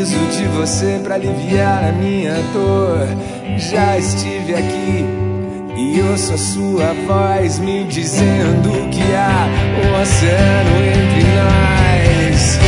preciso de você pra aliviar a minha dor. Já estive aqui e ouço a sua voz me dizendo que há um oceano entre nós.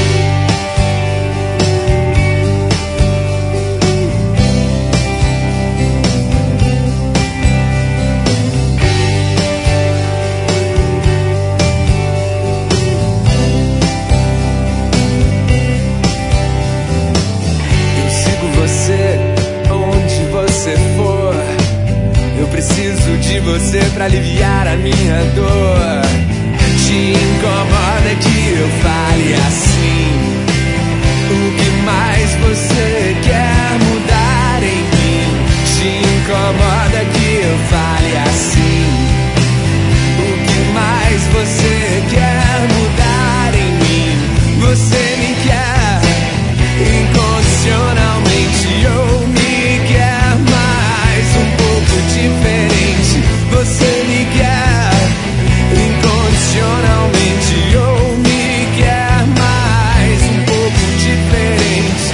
Onde você for, eu preciso de você pra aliviar a minha dor. Te incomoda que eu fale assim? O que mais você quer mudar em mim? Te incomoda que eu fale assim? O que mais você quer mudar em mim? Você me quer incondicionalmente, ou me quer mais, um pouco diferente. Você me quer incondicionalmente, ou me quer mais, um pouco diferente.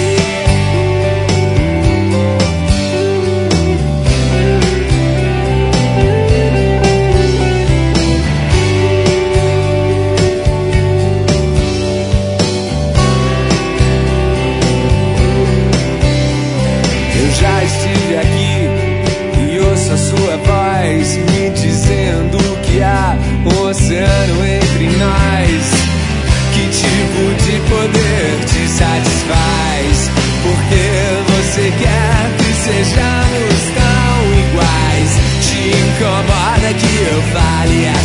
Já estive aqui e ouço a sua voz me dizendo que há um oceano entre nós. Que tipo de poder te satisfaz? Porque você quer que sejamos tão iguais. Te incomoda que eu fale